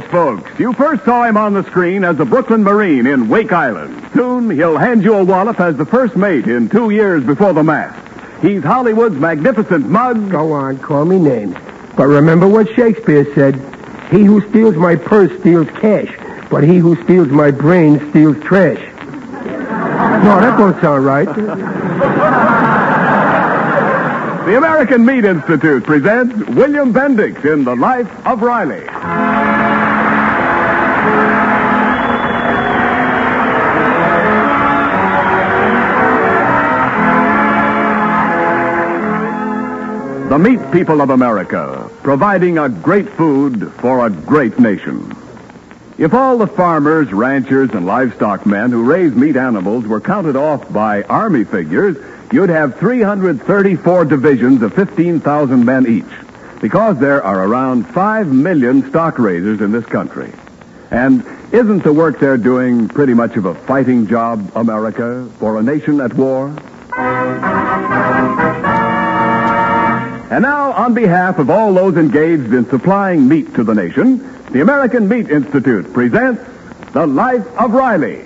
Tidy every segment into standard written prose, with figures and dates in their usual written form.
college folks. You first saw him on the screen as a Brooklyn Marine in Wake Island. Soon, he'll hand you a wallop as the first mate in 2 years before the mast. He's Hollywood's magnificent mug. Go on, call me names. But remember what Shakespeare said. He who steals my purse steals cash, but he who steals my brain steals trash. No, that don't sound right. The American Meat Institute presents William Bendix in The Life of Riley. The meat people of America, providing a great food for a great nation. If all the farmers, ranchers, and livestock men who raise meat animals were counted off by Army figures, you'd have 334 divisions of 15,000 men each, because there are around 5 million stock raisers in this country. And isn't the work they're doing pretty much of a fighting job, America, for a nation at war? And now, on behalf of all those engaged in supplying meat to the nation, the American Meat Institute presents The Life of Riley.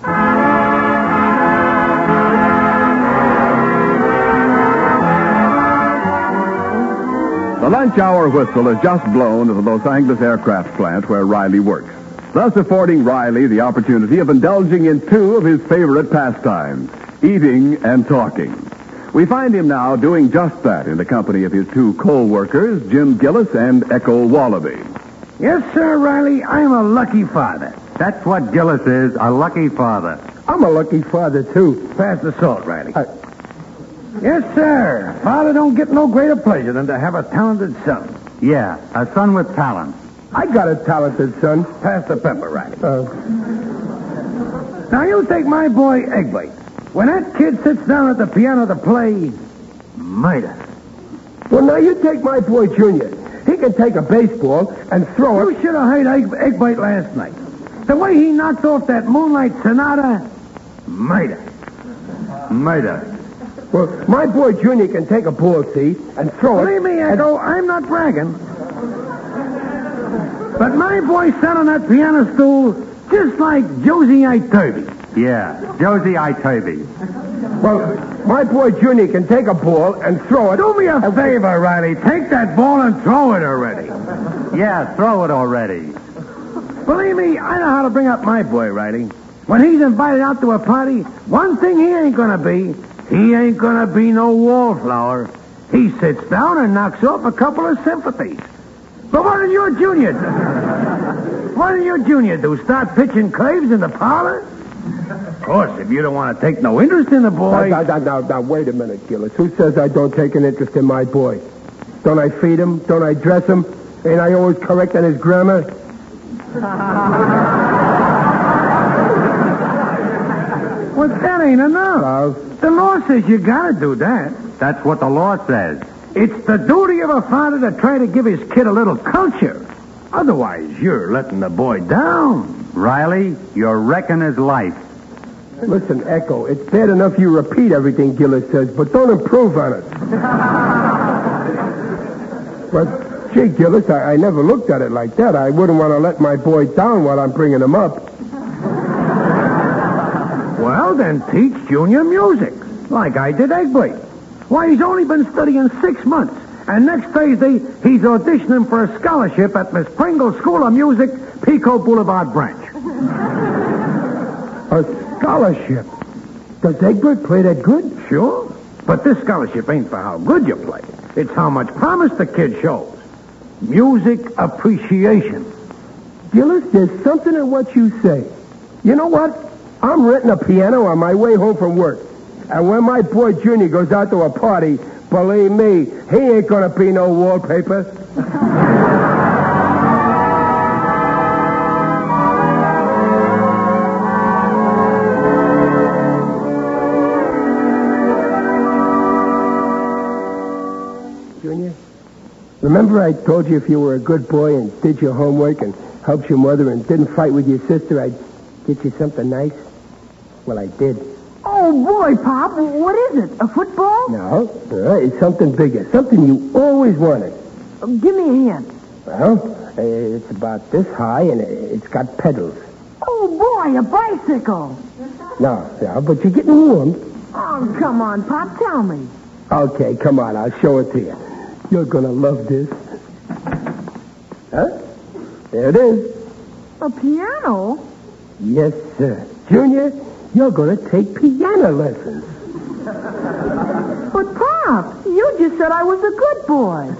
The lunch hour whistle is just blown at the Los Angeles aircraft plant where Riley works, thus affording Riley the opportunity of indulging in two of his favorite pastimes, eating and talking. We find him now doing just that in the company of his two co-workers, Jim Gillis and Echo Wallaby. Yes, sir, Riley, I'm a lucky father. That's what Gillis is, a lucky father. I'm a lucky father, too. Pass the salt, Riley. Yes, sir. Father don't get no greater pleasure than to have a talented son. Yeah, a son with talent. I got a talented son. Pass the pepper, Riley. Now, you take my boy, Eggbite. When that kid sits down at the piano to play, murder. Well, now you take my boy, Junior. He can take a baseball and throw it. You should have heard Eggbite last night. The way he knocked off that Moonlight Sonata, murder. Murder. Well, my boy, Junior, can take a ball, see, and throw it. Believe me, Echo, I'm not bragging. But my boy sat on that piano stool just like Josie Iturby. Yeah, Josie Iturby. Well, my boy Junior can take a ball and throw it. Do me a favor, Riley. Take that ball and throw it already. Yeah, throw it already. Believe me, I know how to bring up my boy, Riley. When he's invited out to a party, one thing he ain't gonna be no wallflower. He sits down and knocks off a couple of sympathies. But what did your junior do? Start pitching claves in the parlor? Of course, if you don't want to take no interest in the boy... Now, wait a minute, Gillis. Who says I don't take an interest in my boy? Don't I feed him? Don't I dress him? Ain't I always correct on his grammar? Well, that ain't enough. The law says you gotta do that. That's what the law says. It's the duty of a father to try to give his kid a little culture. Otherwise, you're letting the boy down. Riley, you're wrecking his life. Listen, Echo, it's bad enough you repeat everything Gillis says, but don't improve on it. But, gee, Gillis, I never looked at it like that. I wouldn't want to let my boy down while I'm bringing him up. Well, then teach Junior music, like I did Eggbite. Why, he's only been studying 6 months. And next Thursday, he's auditioning for a scholarship at Miss Pringle's School of Music, Pico Boulevard Branch. A scholarship? Does Egbert play that good? Sure. But this scholarship ain't for how good you play. It's how much promise the kid shows. Music appreciation. Gillis, there's something in what you say. You know what? I'm renting a piano on my way home from work. And when my boy Junior goes out to a party, believe me, he ain't gonna be no wallpaper. Junior, remember I told you if you were a good boy and did your homework and helped your mother and didn't fight with your sister, I'd get you something nice? Well, I did. Oh, boy, Pop. What is it? A football? No, it's something bigger. Something you always wanted. Give me a hand. Well, It's about this high, and it's got pedals. Oh, boy, a bicycle. No, but you're getting warm. Oh, come on, Pop, tell me. Okay, come on, I'll show it to you. You're gonna love this. Huh? There it is. A piano? Yes, sir. Junior, you're gonna take piano lessons. But, Pop, you just said I was a good boy.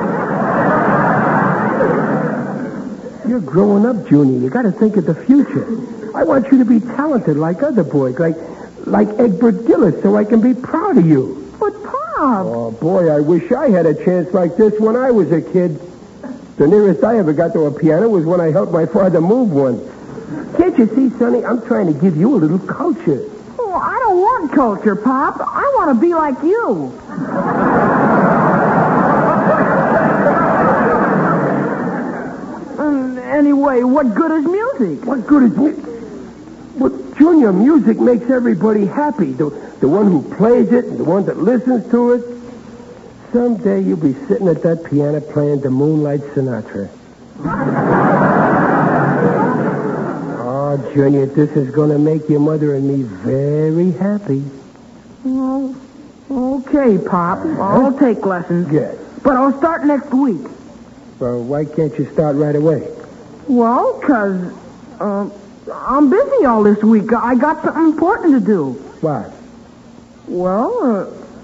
You're growing up, Junior. You gotta think of the future. I want you to be talented like other boys, like Egbert Gillis, so I can be proud of you. But, Pop... Oh, boy, I wish I had a chance like this when I was a kid. The nearest I ever got to a piano was when I helped my father move one. Can't you see, Sonny? I'm trying to give you a little culture. Oh, I don't want culture, Pop. I want to be like you. Anyway, what good is music? What good is music? Well, Junior, music makes everybody happy. The one who plays it and the one that listens to it. Someday you'll be sitting at that piano playing the Moonlight Sonata. Oh, Junior, this is going to make your mother and me very happy. Oh, okay, Pop. I'll take lessons. Good. But I'll start next week. Well, why can't you start right away? Well, 'cause I'm busy all this week. I got something important to do. What? Well,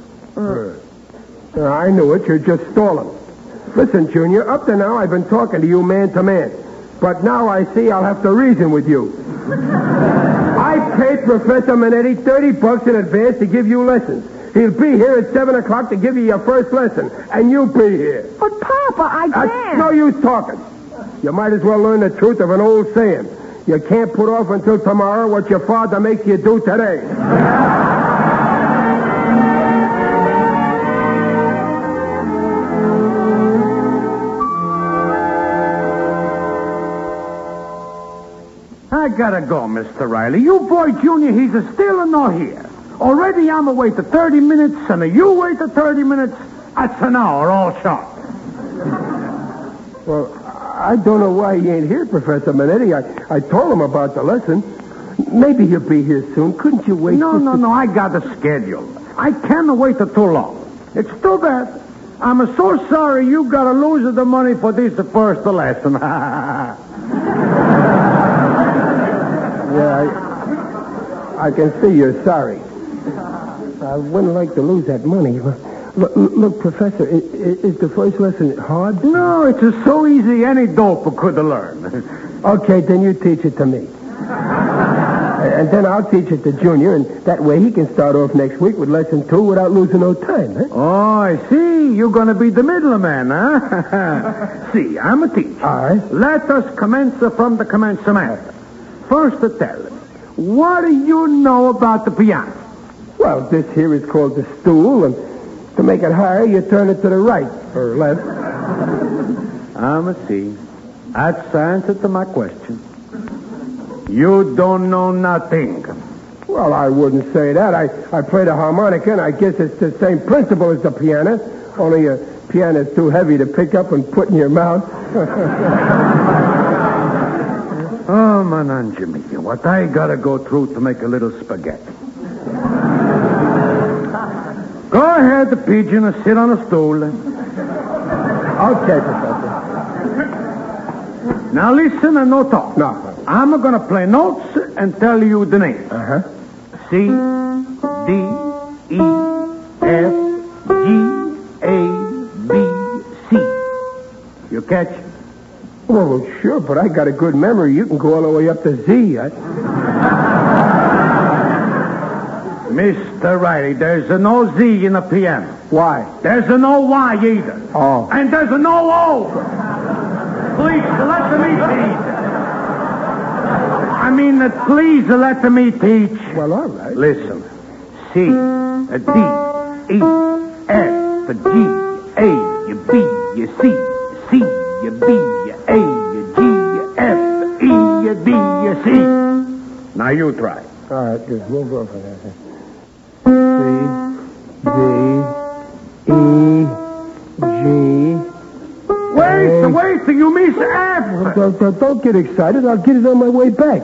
I knew it. You're just stalling. Listen, Junior, up to now I've been talking to you man to man. But now I see I'll have to reason with you. I paid Professor Minetti $30 in advance to give you lessons. He'll be here at 7 o'clock to give you your first lesson. And you'll be here. But, Papa, I That's can't. no use talking. You might as well learn the truth of an old saying. You can't put off until tomorrow what your father makes you do today. I gotta go, Mr. Riley. You boy, Junior, he's a still and no here. Already I'm away to 30 minutes, and you wait to 30 minutes. That's an hour, all sharp. Well, I don't know why he ain't here, Professor Minetti. I told him about the lesson. Maybe he'll be here soon. Couldn't you wait? No, I got a schedule. I can't wait too long. It's too bad. I'm so sorry you gotta lose the money for this first lesson. Yeah, I can see you're sorry. I wouldn't like to lose that money. Look, Professor, is the first lesson hard? No, it's so easy any dope could learn. Okay, then you teach it to me. And then I'll teach it to Junior, and that way he can start off next week with lesson 2 without losing no time, huh? Oh, I see. You're going to be the middleman, huh? See, I'm a teacher. All right. Let us commence from the commencement. First, tell me, what do you know about the piano? Well, this here is called the stool, and to make it higher, you turn it to the right or left. I'm a see. That's the answer to my question. You don't know nothing. Well, I wouldn't say that. I play the harmonica, and I guess it's the same principle as the piano, only a piano is too heavy to pick up and put in your mouth. Oh, Manangemi, what I gotta go through to make a little spaghetti. Go ahead, the pigeon, and sit on a stool. Okay, Professor. Now listen and no talk. No. I'm gonna play notes and tell you the name. Uh-huh. C, D, E, F, G, A, B, C. You catch? Well, sure, but I got a good memory. You can go all the way up to Z. Mr. Riley, there's no Z in the piano. Why? There's no Y either. Oh. And there's no O. Please, let me teach. Please let me teach. Well, all right. Listen. C, D, E, F, G, A, B, C, C, B, A, G, F, E, B, C. Now you try. All right, good. We'll go for that. C, D, E, G. Wait. wasting you, Miss Apple. Don't get excited. I'll get it on my way back.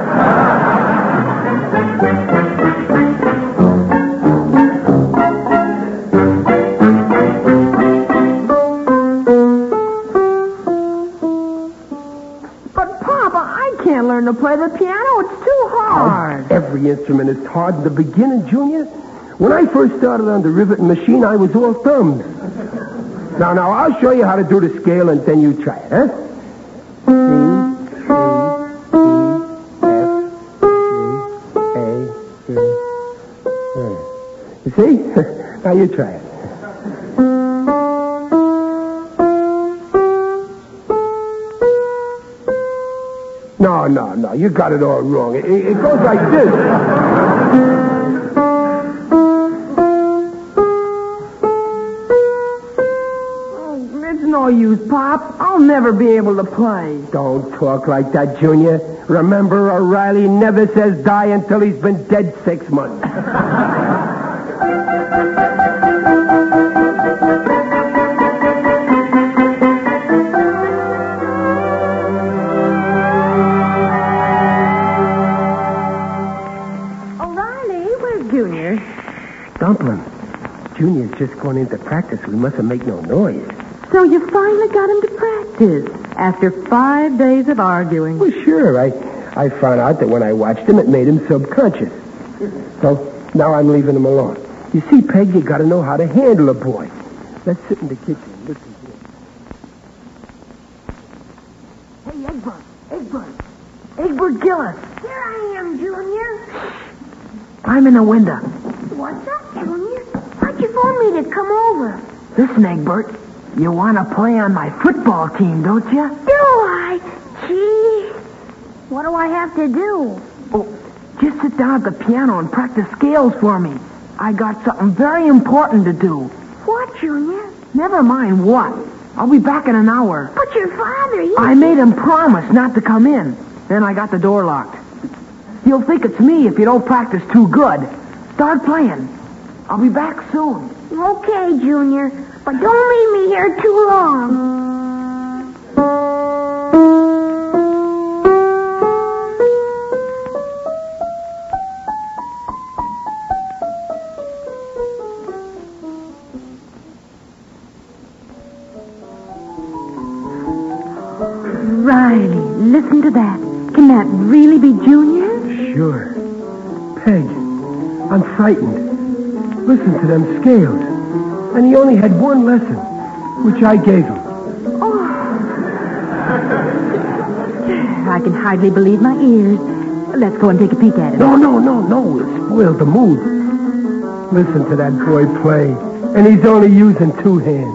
But, Papa, I can't learn to play the piano. It's too hard. Every instrument is hard in the beginning, Junior. When I first started on the riveting machine, I was all thumbs. Now, I'll show you how to do the scale, and then you try it, huh? C, D, F, G, A, C. You see? Now you try it. No. You got it all wrong. It goes like this. It's no use, Pop. I'll never be able to play. Don't talk like that, Junior. Remember, O'Reilly never says die until he's been dead 6 months. O'Reilly, where's Junior? Dumplin'. Junior's just going into practice. We mustn't make no noise. So you finally got him to practice after 5 days of arguing. Well, sure. I found out that when I watched him, it made him subconscious. So now I'm leaving him alone. You see, Peg, you got to know how to handle a boy. Let's sit in the kitchen and listen to him. Hey, Egbert Gillis. Here I am, Junior. I'm in the window. What's up, Junior? Why'd you phone me to come over? Listen, Egbert. You want to play on my football team, don't you? Do I? Gee. What do I have to do? Oh, just sit down at the piano and practice scales for me. I got something very important to do. What, Junior? Never mind what. I'll be back in an hour. But your father, I made him promise not to come in. Then I got the door locked. He'll think it's me if you don't practice too good. Start playing. I'll be back soon. Okay, Junior. But don't leave me here too long. Riley, listen to that. Can that really be Junior? Sure. Peg, I'm frightened. Listen to them scales. And he only had one lesson, which I gave him. I can hardly believe my ears. Let's go and take a peek at it. No. It spoiled the mood. Listen to that boy play. And he's only using 2 hands.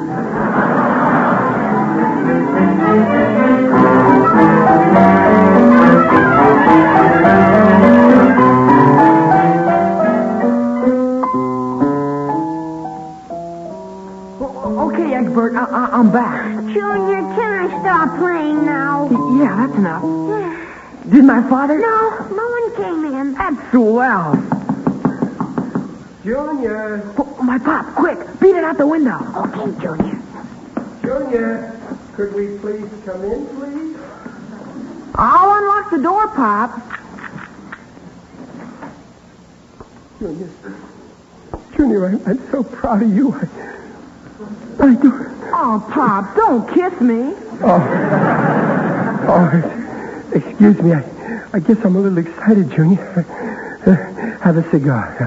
Okay, Egbert, I'm back. Junior, can I stop playing now? Yeah, that's enough. Did my father? No one came in. That's swell. Junior! Oh, my pop, quick, beat it out the window. Okay, Junior. Junior, could we please come in, please? I'll unlock the door, Pop. Junior, I'm so proud of you. I do. Oh, Pop, don't kiss me. Oh, excuse me. I guess I'm a little excited, Junior. Have a cigar.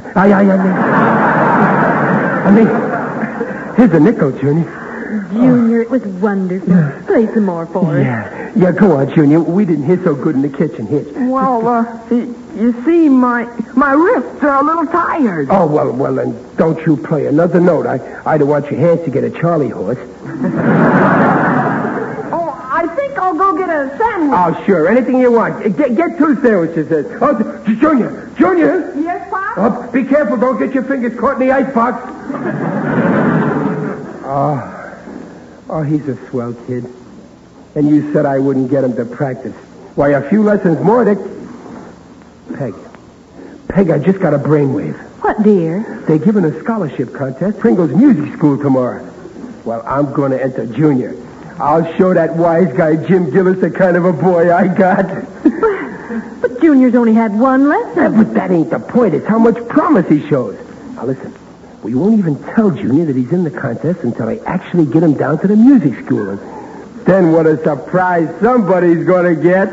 I mean, here's a nickel, Junior. Junior, it was wonderful. Yeah. Play some more for us. Yeah, go on, Junior. We didn't hear so good in the kitchen. Here. Well, you see, my wrists are a little tired. Oh, well, then don't you play another note. I don't want your hands to get a Charlie horse. Oh, I think I'll go get a sandwich. Oh, sure. Anything you want. Get 2 sandwiches. Oh, Junior. Yes, Pop? Oh, be careful. Don't get your fingers caught in the icebox. Oh, he's a swell kid. And you said I wouldn't get him to practice. Why, a few lessons more, Dick. Peg, I just got a brainwave. What, dear? They're giving a scholarship contest, Pringle's Music School tomorrow. Well, I'm going to enter Junior. I'll show that wise guy Jim Gillis the kind of a boy I got. But Junior's only had one lesson. But that ain't the point. It's how much promise he shows. Now, listen. We won't even tell Junior that he's in the contest until I actually get him down to the music school. And then what a surprise somebody's going to get.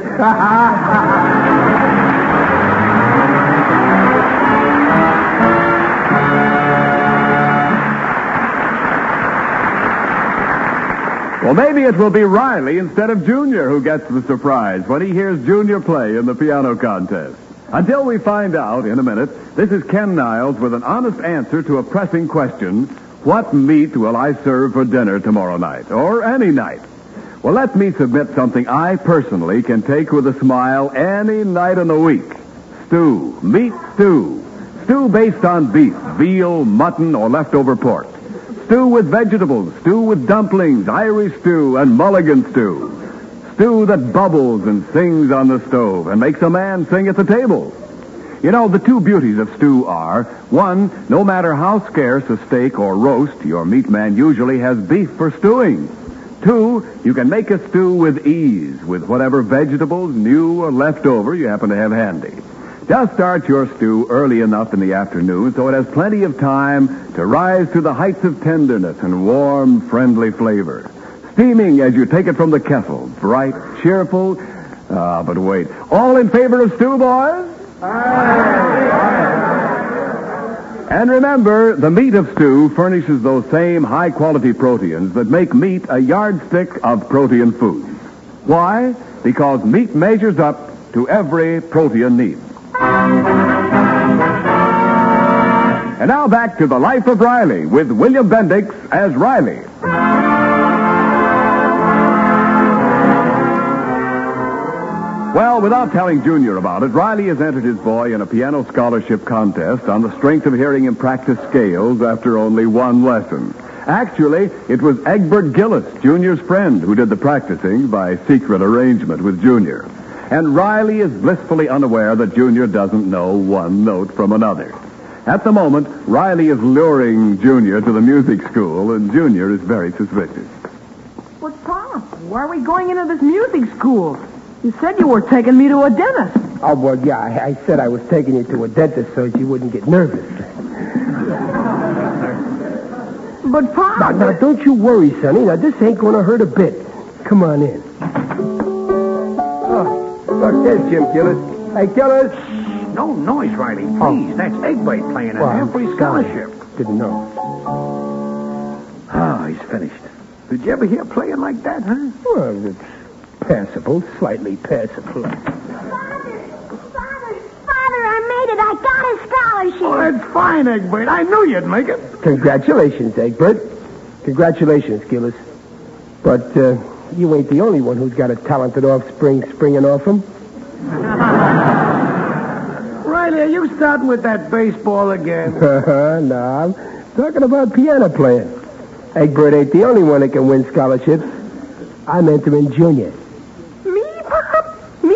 Well, maybe it will be Riley instead of Junior who gets the surprise when he hears Junior play in the piano contest. Until we find out in a minute, this is Ken Niles with an honest answer to a pressing question. What meat will I serve for dinner tomorrow night, or any night? Well, let me submit something I personally can take with a smile any night in the week. Stew. Meat stew. Stew based on beef, veal, mutton, or leftover pork. Stew with vegetables, stew with dumplings, Irish stew, and mulligan stew. Stew that bubbles and sings on the stove and makes a man sing at the table. You know, the two beauties of stew are, one, no matter how scarce a steak or roast, your meat man usually has beef for stewing. Two, you can make a stew with ease with whatever vegetables, new or leftover, you happen to have handy. Just start your stew early enough in the afternoon so it has plenty of time to rise to the heights of tenderness and warm, friendly flavor. Steaming as you take it from the kettle. Bright, cheerful. But wait. All in favor of stew, boys? Aye. And remember, the meat of stew furnishes those same high-quality proteins that make meat a yardstick of protein foods. Why? Because meat measures up to every protein need. And now back to The Life of Riley with William Bendix as Riley. Well, without telling Junior about it, Riley has entered his boy in a piano scholarship contest on the strength of hearing him practice scales after only one lesson. Actually, it was Egbert Gillis, Junior's friend, who did the practicing by secret arrangement with Junior. And Riley is blissfully unaware that Junior doesn't know one note from another. At the moment, Riley is luring Junior to the music school, and Junior is very suspicious. But, Pop, why are we going into this music school? You said you were taking me to a dentist. Oh, well, yeah, I said I was taking you to a dentist so you wouldn't get nervous. But, Pop... Now, don't you worry, Sonny. Now, this ain't going to hurt a bit. Come on in. Oh, look, there's Jim Gillis. Hey, Gillis. No noise, Riley, please. That's Egbert playing an every scholarship. Didn't know. Ah, he's finished. Did you ever hear playing like that, huh? Well, it's passable, slightly passable. Father, I made it. I got a scholarship. Oh, that's fine, Egbert. I knew you'd make it. Congratulations, Egbert. Congratulations, Gillis. But you ain't the only one who's got a talented offspring springing off him. Riley, are you starting with that baseball again? No, I'm talking about piano playing. Egbert ain't the only one that can win scholarships. I'm entering Junior. Me, Pop? Me?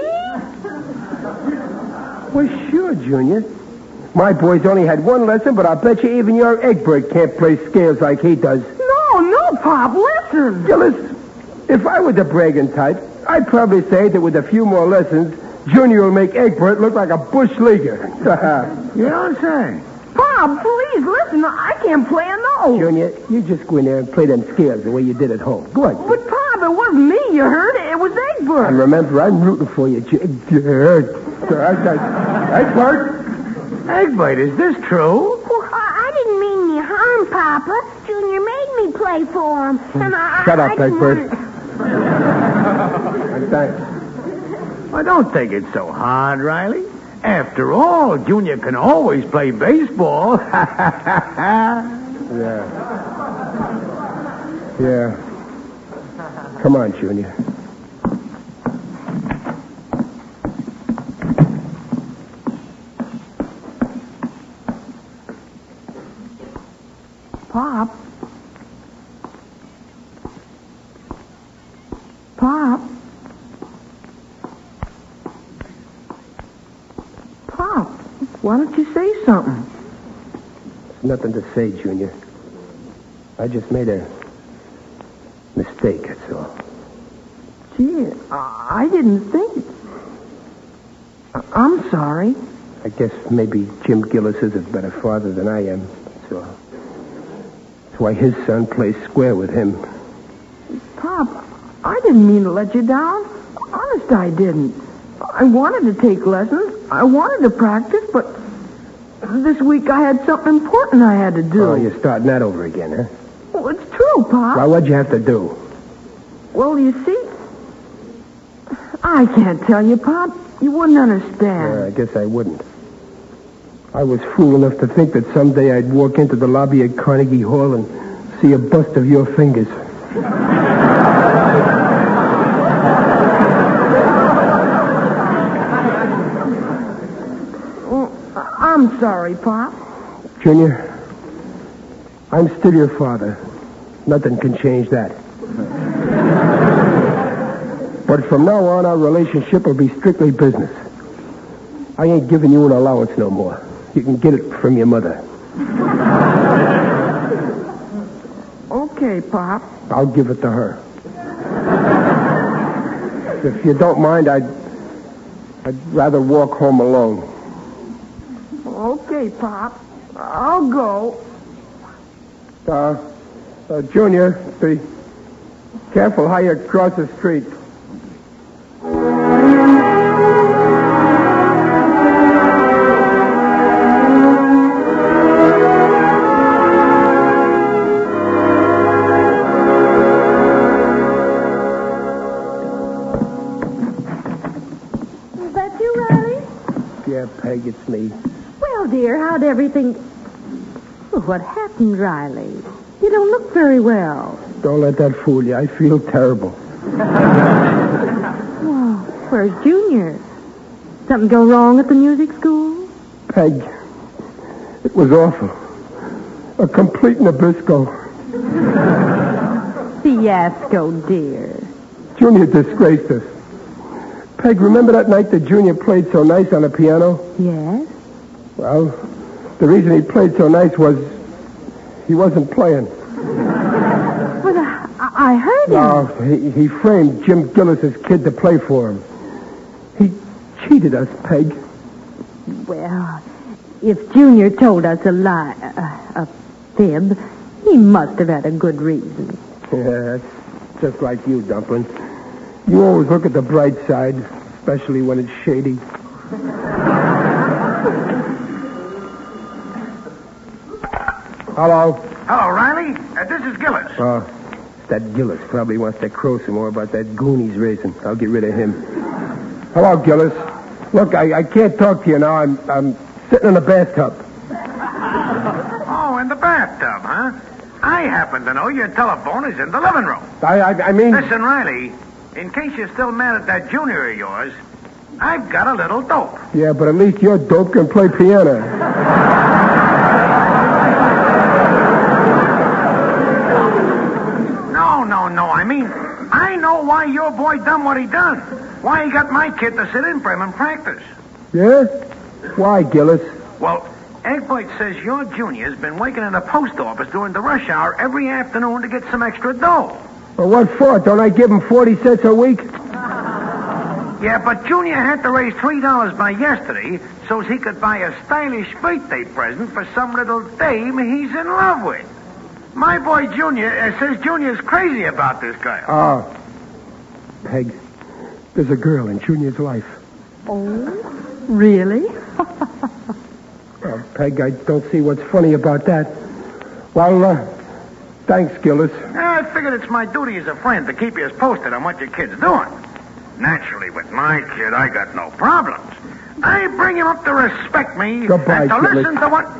Well, sure, Junior. My boy's only had one lesson, but I'll bet you even your Egbert can't play scales like he does. No, Pop, listen. Gillis, if I were the bragging type, I'd probably say that with a few more lessons, Junior will make Egbert look like a bush leaguer. You don't say. Pop, please, listen. I can't play a note. Junior, you just go in there and play them scales the way you did at home. Go on. But, Pop, it wasn't me, you heard? It was Egbert. And remember, I'm rooting for you. Egbert. Egbert, is this true? Well, I didn't mean any harm, Papa. Junior made me play for him. And Shut up, I didn't Egbert. want Thanks. Well, don't take it so hard, Riley. After all, Junior can always play baseball. Yeah. Come on, Junior. Pop. Pop. Pop, why don't you say something? There's nothing to say, Junior. I just made a Mistake, that's all. Gee, I didn't think. I'm sorry. I guess maybe Jim Gillis is a better father than I am, that's all. That's why his son plays square with him. Pop, I didn't mean to let you down. Honest, I didn't. I wanted to take lessons. I wanted to practice, but this week I had something important I had to do. Oh, you're starting that over again, huh? Well, it's true, Pop. Well, what'd you have to do? Well, you see, I can't tell you, Pop. You wouldn't understand. I guess I wouldn't. I was fool enough to think that someday I'd walk into the lobby at Carnegie Hall and see a bust of your fingers. I'm sorry, Pop. Junior, I'm still your father. Nothing can change that. But from now on, our relationship will be strictly business. I ain't giving you an allowance no more. You can get it from your mother. Okay, Pop. I'll give it to her. If you don't mind, I'd rather walk home alone. Okay, Pop. I'll go. Junior, be careful how you cross the street. Is that you, Riley? Yeah, Peg, it's me. Well, dear, how'd everything... Well, what happened, Riley? You don't look very well. Don't let that fool you. I feel terrible. Well, where's Junior? Something go wrong at the music school? Peg, it was awful. A complete Nabisco. Fiasco, dear. Junior disgraced us. Peg, remember that night that Junior played so nice on the piano? Yes? Well, the reason he played so nice was he wasn't playing. But I heard him. No, he framed Jim Gillis's kid to play for him. He cheated us, Peg. Well, if Junior told us a lie, a fib, he must have had a good reason. Yeah, that's just like you, Dumpling. You always look at the bright side, especially when it's shady. Hello. Hello, Riley. This is Gillis. That Gillis probably wants to crow some more about that goon he's raising. I'll get rid of him. Hello, Gillis. Look, I can't talk to you now. I'm sitting in the bathtub. Oh, in the bathtub, huh? I happen to know your telephone is in the living room. I mean... Listen, Riley, in case you're still mad at that Junior of yours, I've got a little dope. Yeah, but at least your dope can play piano. No. I mean, I know why your boy done what he done. Why he got my kid to sit in for him and practice. Yeah? Why, Gillis? Well, Egbert says your Junior's been working in the post office during the rush hour every afternoon to get some extra dough. Well, what for? Don't I give him 40 cents a week? Yeah, but Junior had to raise $3 by yesterday so he could buy a stylish birthday present for some little dame he's in love with. My boy Junior says Junior's crazy about this girl. Oh. Peg, there's a girl in Junior's life. Oh, really? Peg, I don't see what's funny about that. Well, thanks, Gillis. I figured it's my duty as a friend to keep you as posted on what your kid's doing. Naturally, with my kid, I got no problems. I bring him up to respect me Goodbye, and to Gillis. listen to what...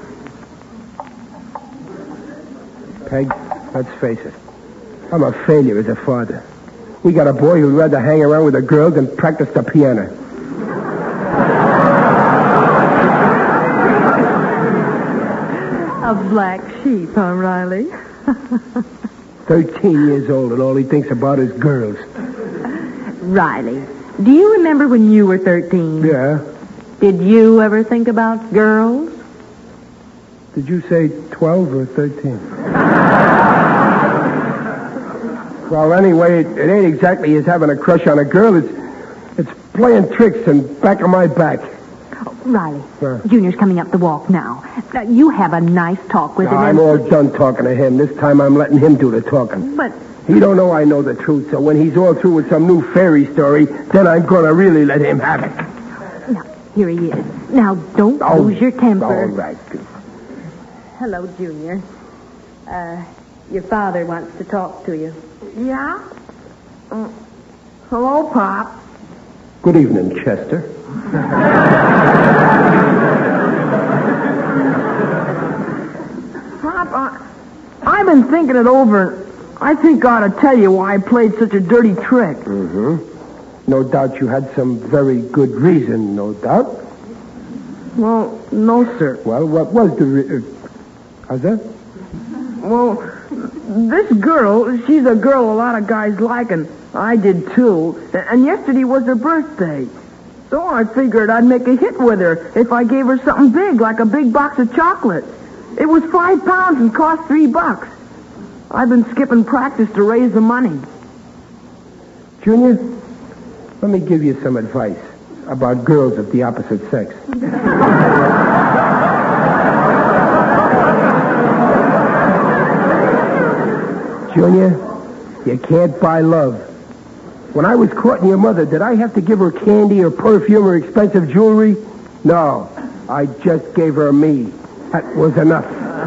Peg, let's face it. I'm a failure as a father. We got a boy who'd rather hang around with a girl than practice the piano. A black sheep, huh, Riley? 13 years old, and all he thinks about is girls. Riley, do you remember when you were 13? Yeah? Did you ever think about girls? Did you say 12 or 13? Well, anyway, it ain't exactly his having a crush on a girl. It's playing tricks in back of my back. Oh, Riley, Junior's coming up the walk now. You have a nice talk with him. I'm all done talking to him. This time I'm letting him do the talking. But... He don't know I know the truth, so when he's all through with some new fairy story, then I'm going to really let him have it. Now, here he is. Now, don't lose your temper. All right. Hello, Junior. Your father wants to talk to you. Yeah? Hello, Pop. Good evening, Chester. Pop, I've been thinking it over. I think I ought to tell you why I played such a dirty trick. Mm-hmm. No doubt you had some very good reason, no doubt. Well, no, sir. Well, what was the how's that? Well, this girl, she's a girl a lot of guys like, and I did too. And yesterday was her birthday. So I figured I'd make a hit with her if I gave her something big, like a big box of chocolates. It was 5 pounds and cost $3. I've been skipping practice to raise the money. Junior, let me give you some advice about girls of the opposite sex. Junior, you can't buy love. When I was courting your mother, did I have to give her candy or perfume or expensive jewelry? No, I just gave her me. That was enough.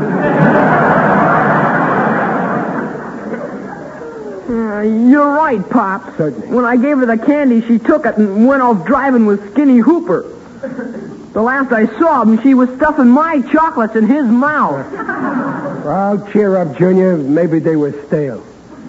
You're right, Pop. Certainly. When I gave her the candy, she took it and went off driving with Skinny Hooper. The last I saw him, she was stuffing my chocolates in his mouth. Well, cheer up, Junior. Maybe they were stale.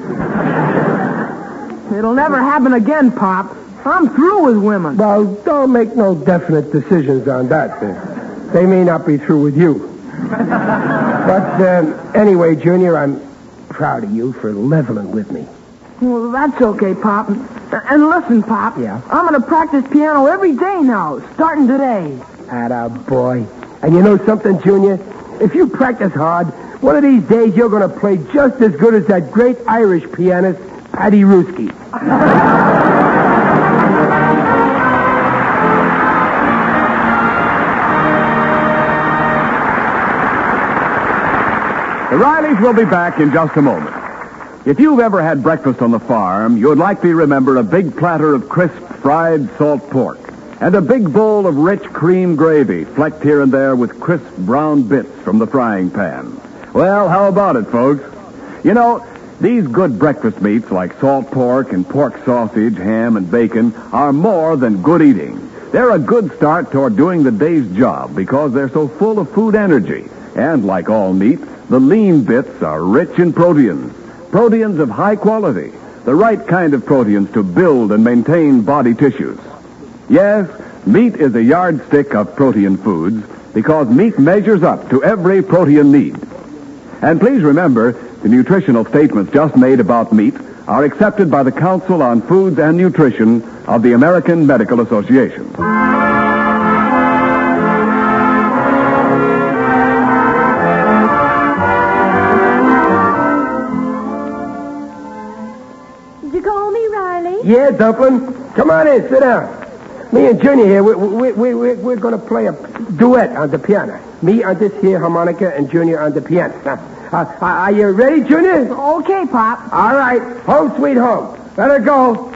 It'll never happen again, Pop. I'm through with women. Well, don't make no definite decisions on that. They may not be through with you. But anyway, Junior, I'm proud of you for leveling with me. Well, that's okay, Pop. And listen, Pop. Yeah? I'm going to practice piano every day now, starting today. Atta boy. And you know something, Junior? If you practice hard, one of these days you're going to play just as good as that great Irish pianist, Paddy Ruski. The Rileys will be back in just a moment. If you've ever had breakfast on the farm, you'd likely remember a big platter of crisp fried salt pork and a big bowl of rich cream gravy flecked here and there with crisp brown bits from the frying pan. Well, how about it, folks? You know, these good breakfast meats like salt pork and pork sausage, ham, and bacon are more than good eating. They're a good start toward doing the day's job because they're so full of food energy. And like all meat, the lean bits are rich in proteins. Proteins of high quality, the right kind of proteins to build and maintain body tissues. Yes, meat is a yardstick of protein foods because meat measures up to every protein need. And please remember, the nutritional statements just made about meat are accepted by the Council on Foods and Nutrition of the American Medical Association. Yeah, Dumpling. Come on in, sit down. Me and Junior here, we're going to play a duet on the piano. Me on this here harmonica and Junior on the piano. Now, are you ready, Junior? Okay, Pop. All right. Home sweet home. Let her go.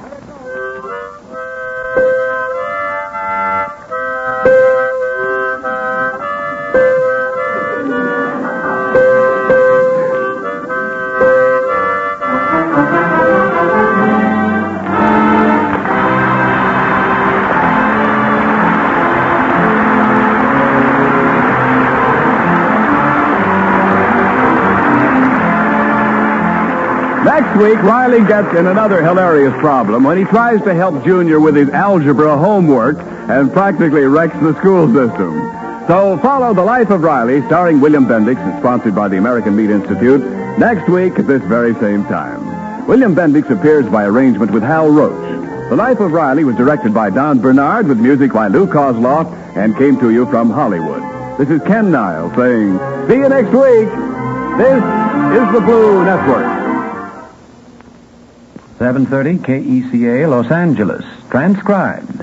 Next week, Riley gets in another hilarious problem when he tries to help Junior with his algebra homework and practically wrecks the school system. So follow The Life of Riley, starring William Bendix and sponsored by the American Meat Institute, next week at this very same time. William Bendix appears by arrangement with Hal Roach. The Life of Riley was directed by Don Bernard with music by Lou Kozloff and came to you from Hollywood. This is Ken Niles saying, see you next week. This is the Blue Network. 7:30 KECA Los Angeles. Transcribed.